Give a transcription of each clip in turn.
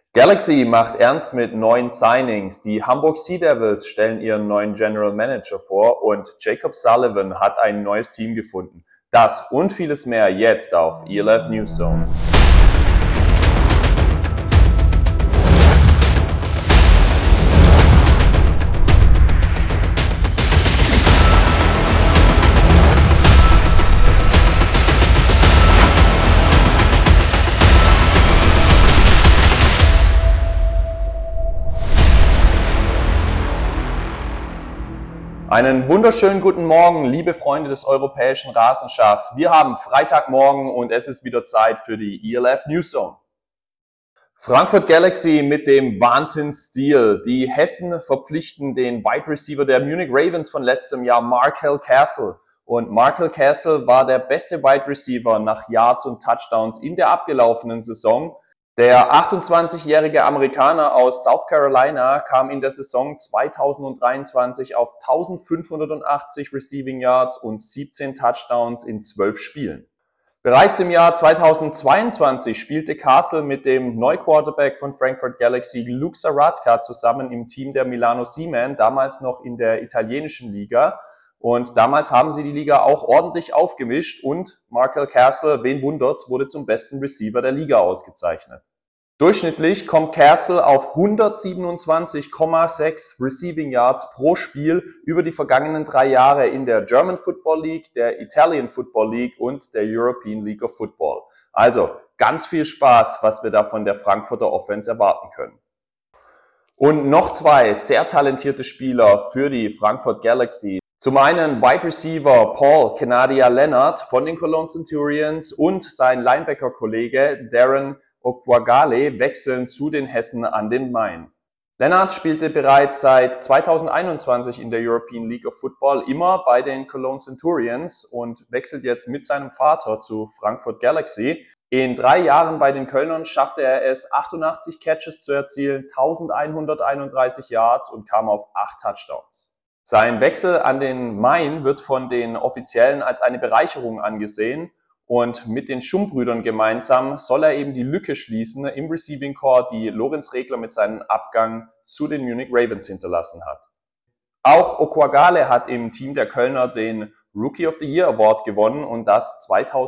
Galaxy macht ernst mit neuen Signings. Die Hamburg Sea Devils stellen ihren neuen General Manager vor und Jacob Sullivan hat ein neues Team gefunden. Das und vieles mehr jetzt auf ELF News Zone. Einen wunderschönen guten Morgen, liebe Freunde des europäischen Rasenschachs. Wir haben Freitagmorgen und es ist wieder Zeit für die ELF News Zone. Frankfurt Galaxy mit dem Wahnsinnsstil. Die Hessen verpflichten den Wide Receiver der Munich Ravens von letztem Jahr, Markel Castle. Und Markel Castle war der beste Wide Receiver nach Yards und Touchdowns in der abgelaufenen Saison. Der 28-jährige Amerikaner aus South Carolina kam in der Saison 2023 auf 1580 Receiving Yards und 17 Touchdowns in 12 Spielen. Bereits im Jahr 2022 spielte Castle mit dem Neu-Quarterback von Frankfurt Galaxy Luke Saratka zusammen im Team der Milano Seamen, damals noch in der italienischen Liga. Und damals haben sie die Liga auch ordentlich aufgemischt und Markel Castle, wen wundert's, wurde zum besten Receiver der Liga ausgezeichnet. Durchschnittlich kommt Castle auf 127,6 Receiving Yards pro Spiel über die vergangenen 3 Jahre in der German Football League, der Italian Football League und der European League of Football. Also ganz viel Spaß, was wir da von der Frankfurter Offense erwarten können. Und noch 2 sehr talentierte Spieler für die Frankfurt Galaxy. Zum einen Wide Receiver Paul Kenadia-Leonard von den Cologne Centurions und sein Linebacker-Kollege Darren Okwagale wechseln zu den Hessen an den Main. Leonard spielte bereits seit 2021 in der European League of Football immer bei den Cologne Centurions und wechselt jetzt mit seinem Vater zu Frankfurt Galaxy. In 3 Jahren bei den Kölnern schaffte er es, 88 Catches zu erzielen, 1131 Yards und kam auf 8 Touchdowns. Sein Wechsel an den Main wird von den Offiziellen als eine Bereicherung angesehen und mit den Schumm-Brüdern gemeinsam soll er eben die Lücke schließen im Receiving Core, die Lorenz Regler mit seinem Abgang zu den Munich Ravens hinterlassen hat. Auch Okwagale hat im Team der Kölner den Rookie of the Year Award gewonnen und das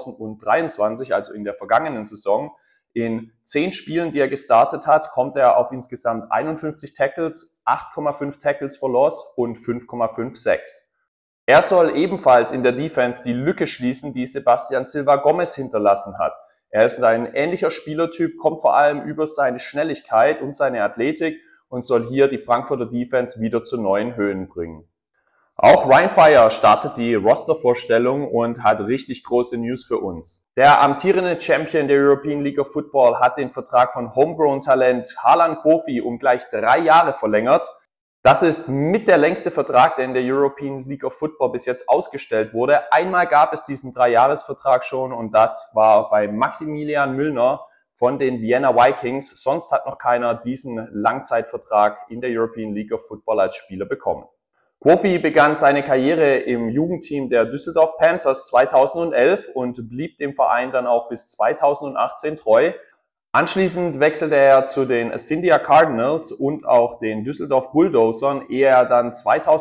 2023, also in der vergangenen Saison. In 10 Spielen, die er gestartet hat, kommt er auf insgesamt 51 Tackles, 8,5 Tackles for Loss und 5,5 Sacks. Er soll ebenfalls in der Defense die Lücke schließen, die Sebastian Silva Gomez hinterlassen hat. Er ist ein ähnlicher Spielertyp, kommt vor allem über seine Schnelligkeit und seine Athletik und soll hier die Frankfurter Defense wieder zu neuen Höhen bringen. Auch Ryan Fire startet die Rostervorstellung und hat richtig große News für uns. Der amtierende Champion der European League of Football hat den Vertrag von Homegrown-Talent Harlan Kofi um gleich 3 Jahre verlängert. Das ist mit der längste Vertrag, der in der European League of Football bis jetzt ausgestellt wurde. Einmal gab es diesen 3-Jahres-Vertrag schon und das war bei Maximilian Müllner von den Vienna Vikings. Sonst hat noch keiner diesen Langzeitvertrag in der European League of Football als Spieler bekommen. Kofi begann seine Karriere im Jugendteam der Düsseldorf Panthers 2011 und blieb dem Verein dann auch bis 2018 treu. Anschließend wechselte er zu den Scindia Cardinals und auch den Düsseldorf Bulldozern, ehe er dann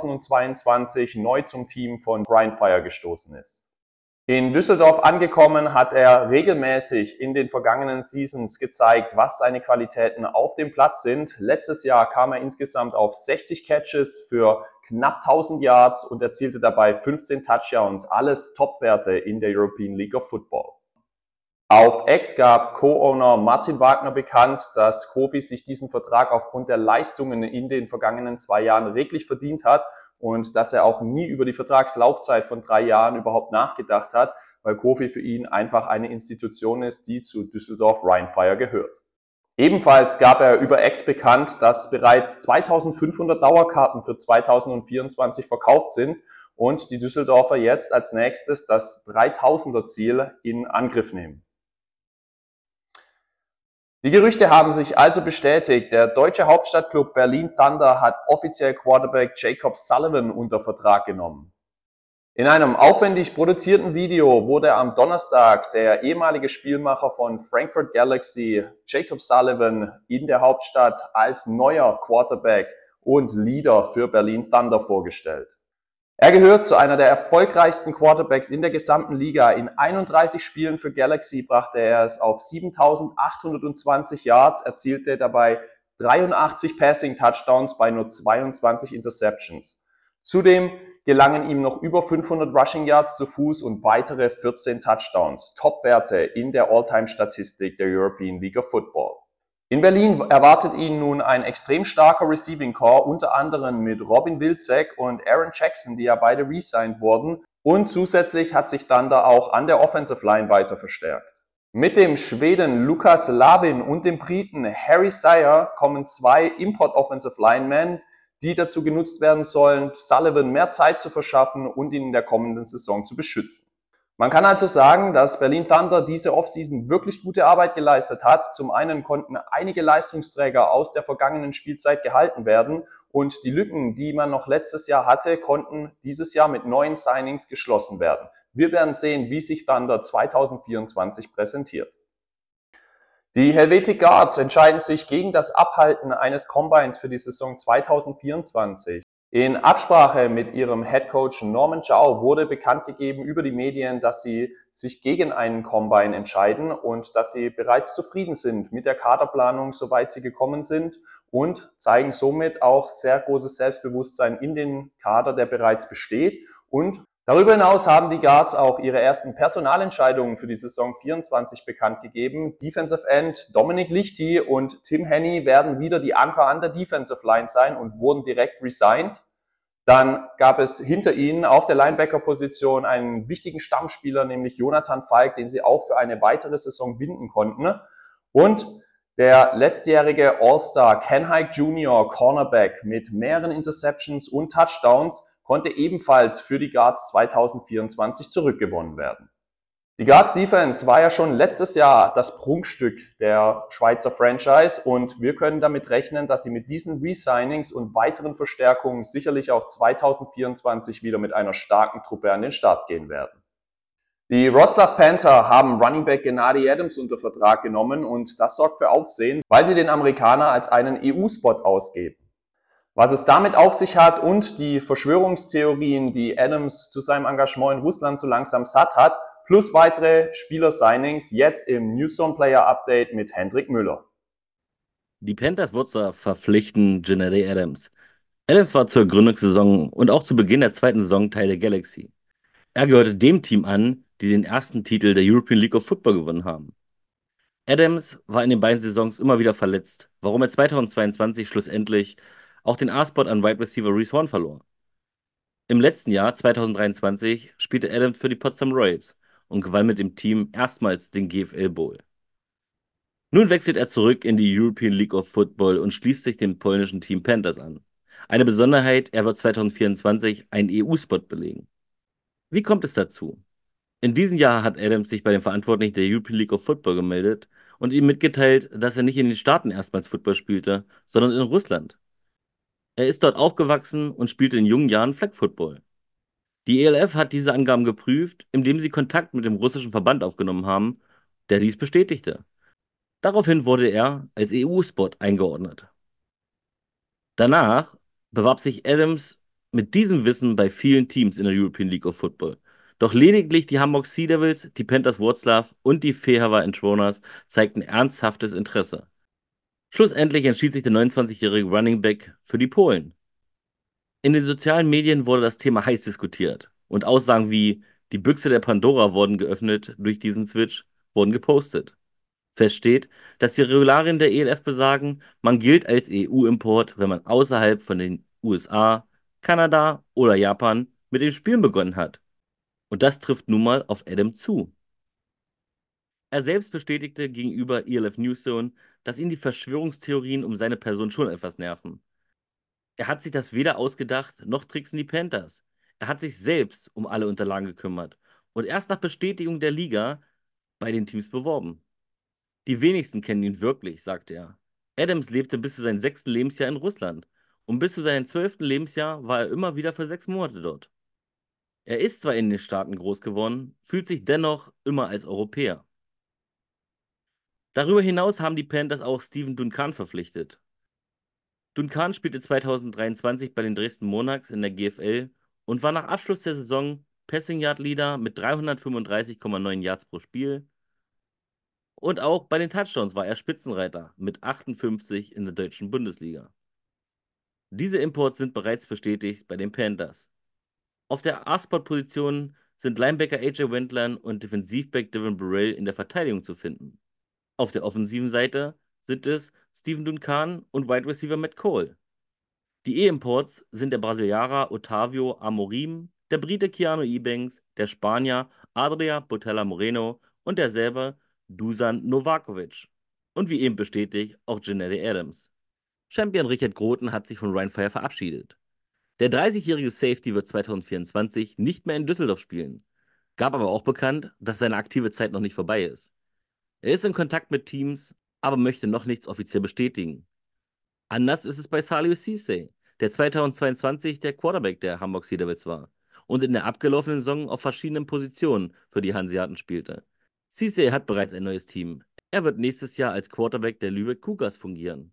2022 neu zum Team von Ryan Fire gestoßen ist. In Düsseldorf angekommen hat er regelmäßig in den vergangenen Seasons gezeigt, was seine Qualitäten auf dem Platz sind. Letztes Jahr kam er insgesamt auf 60 Catches für knapp 1000 Yards und erzielte dabei 15 Touchdowns, alles Topwerte in der European League of Football. Auf X gab Co-Owner Martin Wagner bekannt, dass Kofi sich diesen Vertrag aufgrund der Leistungen in den vergangenen 2 Jahren redlich verdient hat und dass er auch nie über die Vertragslaufzeit von 3 Jahren überhaupt nachgedacht hat, weil Kofi für ihn einfach eine Institution ist, die zu Düsseldorf Rhein Fire gehört. Ebenfalls gab er über X bekannt, dass bereits 2500 Dauerkarten für 2024 verkauft sind und die Düsseldorfer jetzt als nächstes das 3000er Ziel in Angriff nehmen. Die Gerüchte haben sich also bestätigt. Der deutsche Hauptstadtklub Berlin Thunder hat offiziell Quarterback Jacob Sullivan unter Vertrag genommen. In einem aufwendig produzierten Video wurde am Donnerstag der ehemalige Spielmacher von Frankfurt Galaxy, Jacob Sullivan, in der Hauptstadt als neuer Quarterback und Leader für Berlin Thunder vorgestellt. Er gehört zu einer der erfolgreichsten Quarterbacks in der gesamten Liga. In 31 Spielen für Galaxy brachte er es auf 7.820 Yards, erzielte dabei 83 Passing Touchdowns bei nur 22 Interceptions. Zudem gelangen ihm noch über 500 Rushing Yards zu Fuß und weitere 14 Touchdowns. Top-Werte in der All-Time-Statistik der European League of Football. In Berlin erwartet ihn nun ein extrem starker Receiving Core, unter anderem mit Robin Wilczek und Aaron Jackson, die ja beide re-signed wurden. Und zusätzlich hat sich Thunder auch an der Offensive Line weiter verstärkt. Mit dem Schweden Lukas Lavin und dem Briten Harry Sire kommen zwei Import-Offensive Linemen, die dazu genutzt werden sollen, Sullivan mehr Zeit zu verschaffen und ihn in der kommenden Saison zu beschützen. Man kann also sagen, dass Berlin Thunder diese Offseason wirklich gute Arbeit geleistet hat. Zum einen konnten einige Leistungsträger aus der vergangenen Spielzeit gehalten werden und die Lücken, die man noch letztes Jahr hatte, konnten dieses Jahr mit neuen Signings geschlossen werden. Wir werden sehen, wie sich Thunder 2024 präsentiert. Die Helvetic Guards entscheiden sich gegen das Abhalten eines Combines für die Saison 2024. In Absprache mit ihrem Headcoach Norman Chow wurde bekannt gegeben über die Medien, dass sie sich gegen einen Combine entscheiden und dass sie bereits zufrieden sind mit der Kaderplanung, soweit sie gekommen sind, und zeigen somit auch sehr großes Selbstbewusstsein in den Kader, der bereits besteht. Und darüber hinaus haben die Guards auch ihre ersten Personalentscheidungen für die Saison 24 bekannt gegeben. Defensive End Dominik Lichty und Tim Henney werden wieder die Anker an der Defensive Line sein und wurden direkt resigned. Dann gab es hinter ihnen auf der Linebacker-Position einen wichtigen Stammspieler, nämlich Jonathan Falk, den sie auch für eine weitere Saison binden konnten. Und der letztjährige All-Star Ken Hike Jr., Cornerback mit mehreren Interceptions und Touchdowns, konnte ebenfalls für die Guards 2024 zurückgewonnen werden. Die Guards Defense war ja schon letztes Jahr das Prunkstück der Schweizer Franchise und wir können damit rechnen, dass sie mit diesen Re-Signings und weiteren Verstärkungen sicherlich auch 2024 wieder mit einer starken Truppe an den Start gehen werden. Die Wroclaw Panther haben Running Back Gennady Adams unter Vertrag genommen und das sorgt für Aufsehen, weil sie den Amerikaner als einen EU-Spot ausgeben. Was es damit auf sich hat und die Verschwörungstheorien, die Adams zu seinem Engagement in Russland so langsam satt hat, plus weitere Spieler-Signings jetzt im Newzone Player Update mit Hendrik Müller. Die Panthers Wroclaw verpflichten Gennady Adams. Adams war zur Gründungssaison und auch zu Beginn der zweiten Saison Teil der Galaxy. Er gehörte dem Team an, die den ersten Titel der European League of Football gewonnen haben. Adams war in den beiden Saisons immer wieder verletzt, warum er 2022 schlussendlich auch den A-Spot an Wide Receiver Reese Horn verlor. Im letzten Jahr, 2023, spielte Adams für die Potsdam Royals und gewann mit dem Team erstmals den GFL Bowl. Nun wechselt er zurück in die European League of Football und schließt sich dem polnischen Team Panthers an. Eine Besonderheit, er wird 2024 einen EU-Spot belegen. Wie kommt es dazu? In diesem Jahr hat Adams sich bei den Verantwortlichen der European League of Football gemeldet und ihm mitgeteilt, dass er nicht in den Staaten erstmals Football spielte, sondern in Russland. Er ist dort aufgewachsen und spielte in jungen Jahren Flag Football. Die ELF hat diese Angaben geprüft, indem sie Kontakt mit dem russischen Verband aufgenommen haben, der dies bestätigte. Daraufhin wurde er als EU-Spot eingeordnet. Danach bewarb sich Adams mit diesem Wissen bei vielen Teams in der European League of Football. Doch lediglich die Hamburg Sea Devils, die Panthers Wroclaw und die Fehawa Intronians zeigten ernsthaftes Interesse. Schlussendlich entschied sich der 29-jährige Running Back für die Polen. In den sozialen Medien wurde das Thema heiß diskutiert und Aussagen wie die Büchse der Pandora wurden geöffnet durch diesen Switch wurden gepostet. Fest steht, dass die Regularien der ELF besagen, man gilt als EU-Import, wenn man außerhalb von den USA, Kanada oder Japan mit dem Spielen begonnen hat. Und das trifft nun mal auf Adam zu. Er selbst bestätigte gegenüber ELF Newzone, dass ihn die Verschwörungstheorien um seine Person schon etwas nerven. Er hat sich das weder ausgedacht, noch tricksen die Panthers. Er hat sich selbst um alle Unterlagen gekümmert und erst nach Bestätigung der Liga bei den Teams beworben. Die wenigsten kennen ihn wirklich, sagte er. Adams lebte bis zu seinem 6. Lebensjahr in Russland und bis zu seinem 12. Lebensjahr war er immer wieder für 6 Monate dort. Er ist zwar in den Staaten groß geworden, fühlt sich dennoch immer als Europäer. Darüber hinaus haben die Panthers auch Stephen Duncan verpflichtet. Duncan spielte 2023 bei den Dresden Monarchs in der GFL und war nach Abschluss der Saison Passing Yard Leader mit 335,9 Yards pro Spiel. Und auch bei den Touchdowns war er Spitzenreiter mit 58 in der deutschen Bundesliga. Diese Imports sind bereits bestätigt bei den Panthers. Auf der A-Spot-Position sind Linebacker AJ Wendland und Defensivback Devin Burrell in der Verteidigung zu finden. Auf der offensiven Seite sind es Stephen Duncan und Wide Receiver Matt Cole. Die E-Imports sind der Brasilianer Otávio Amorim, der Brite Keanu Eubanks, der Spanier Adria Botella Moreno und derselbe Dusan Novakovic. Und wie eben bestätigt, auch Janelle Adams. Champion Richard Groten hat sich von Rhein Fire verabschiedet. Der 30-jährige Safety wird 2024 nicht mehr in Düsseldorf spielen, gab aber auch bekannt, dass seine aktive Zeit noch nicht vorbei ist. Er ist in Kontakt mit Teams, aber möchte noch nichts offiziell bestätigen. Anders ist es bei Salih Ceesay, der 2022 der Quarterback der Hamburg Sea Devils war und in der abgelaufenen Saison auf verschiedenen Positionen für die Hanseaten spielte. Ceesay hat bereits ein neues Team. Er wird nächstes Jahr als Quarterback der Lübeck Cougars fungieren.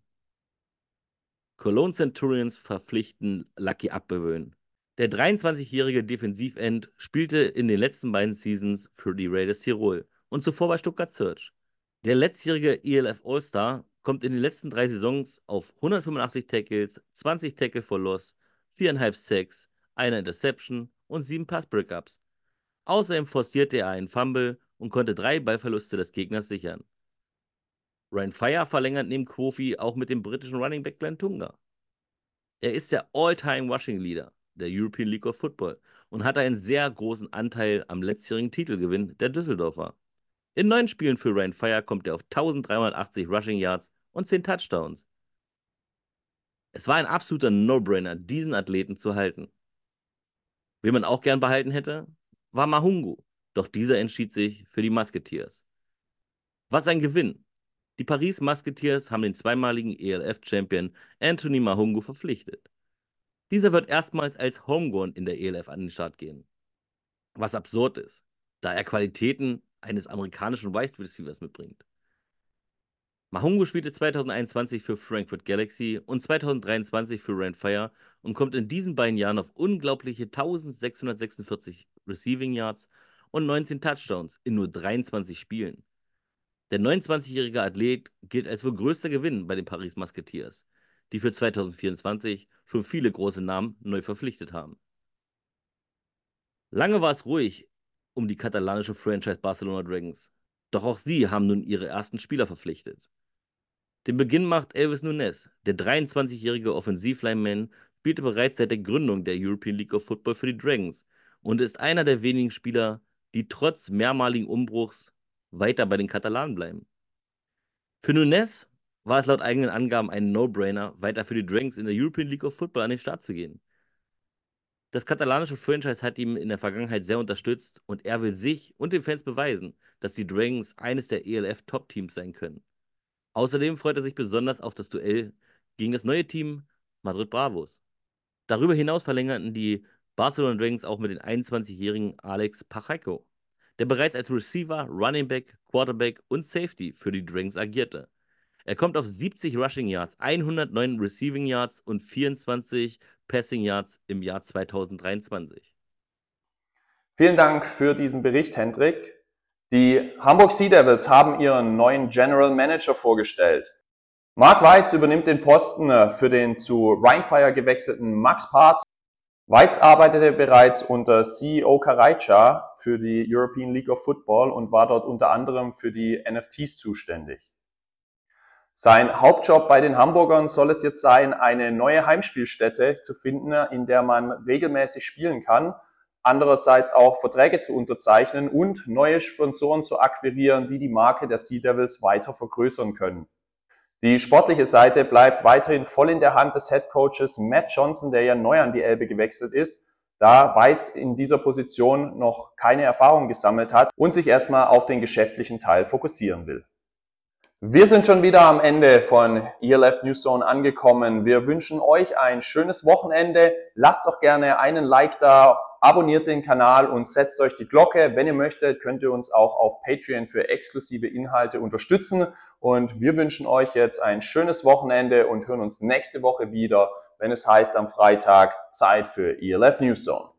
Cologne Centurions verpflichten Lucky Abbewöhn. Der 23-jährige Defensivend spielte in den letzten beiden Seasons für die Raiders Tirol und zuvor bei Stuttgart Surge. Der letztjährige ELF All-Star kommt in den letzten 3 Saisons auf 185 Tackles, 20 Tackle for Loss, 4,5 Sacks, eine Interception und 7 Pass-Breakups. Außerdem forcierte er einen Fumble und konnte 3 Ballverluste des Gegners sichern. Ryan Fire verlängert neben Kofi auch mit dem britischen Running Back Glenn Tunga. Er ist der All-Time Rushing Leader der European League of Football und hatte einen sehr großen Anteil am letztjährigen Titelgewinn der Düsseldorfer. In 9 Spielen für Ryan Fire kommt er auf 1380 Rushing Yards und 10 Touchdowns. Es war ein absoluter No-Brainer, diesen Athleten zu halten. Wen man auch gern behalten hätte, war Mahungu, doch dieser entschied sich für die Musketeers. Was ein Gewinn! Die Paris Musketeers haben den zweimaligen ELF-Champion Anthony Mahungu verpflichtet. Dieser wird erstmals als Homegrown in der ELF an den Start gehen. Was absurd ist, da er Qualitäten eines amerikanischen Wide Receivers mitbringt. Mahungu spielte 2021 für Frankfurt Galaxy und 2023 für Rhein Fire und kommt in diesen beiden Jahren auf unglaubliche 1646 Receiving Yards und 19 Touchdowns in nur 23 Spielen. Der 29-jährige Athlet gilt als wohl größter Gewinn bei den Paris Musketeers, die für 2024 schon viele große Namen neu verpflichtet haben. Lange war es ruhig um die katalanische Franchise Barcelona Dragons, doch auch sie haben nun ihre ersten Spieler verpflichtet. Den Beginn macht Elvis Nunes, der 23-jährige Offensivlineman, spielte bereits seit der Gründung der European League of Football für die Dragons und ist einer der wenigen Spieler, die trotz mehrmaligen Umbruchs weiter bei den Katalanen bleiben. Für Nunes war es laut eigenen Angaben ein No-Brainer, weiter für die Dragons in der European League of Football an den Start zu gehen. Das katalanische Franchise hat ihn in der Vergangenheit sehr unterstützt und er will sich und den Fans beweisen, dass die Dragons eines der ELF-Top-Teams sein können. Außerdem freut er sich besonders auf das Duell gegen das neue Team Madrid Bravos. Darüber hinaus verlängerten die Barcelona Dragons auch mit dem 21-jährigen Alex Pacheco, der bereits als Receiver, Running Back, Quarterback und Safety für die Dragons agierte. Er kommt auf 70 Rushing Yards, 109 Receiving Yards und 24 Passing Yards im Jahr 2023. Vielen Dank für diesen Bericht, Hendrik. Die Hamburg Sea Devils haben ihren neuen General Manager vorgestellt. Mark Weitz übernimmt den Posten für den zu Rhein Fire gewechselten Max Parz. Weitz arbeitete bereits unter CEO Karajca für die European League of Football und war dort unter anderem für die NFTs zuständig. Sein Hauptjob bei den Hamburgern soll es jetzt sein, eine neue Heimspielstätte zu finden, in der man regelmäßig spielen kann, andererseits auch Verträge zu unterzeichnen und neue Sponsoren zu akquirieren, die die Marke der Sea Devils weiter vergrößern können. Die sportliche Seite bleibt weiterhin voll in der Hand des Headcoaches Matt Johnson, der ja neu an die Elbe gewechselt ist, da Weitz in dieser Position noch keine Erfahrung gesammelt hat und sich erstmal auf den geschäftlichen Teil fokussieren will. Wir sind schon wieder am Ende von ELF News Zone angekommen. Wir wünschen euch ein schönes Wochenende. Lasst doch gerne einen Like da abonniert den Kanal und setzt euch die Glocke. Wenn ihr möchtet, könnt ihr uns auch auf Patreon für exklusive Inhalte unterstützen. Und wir wünschen euch jetzt ein schönes Wochenende und hören uns nächste Woche wieder, wenn es heißt am Freitag Zeit für ELF News Zone.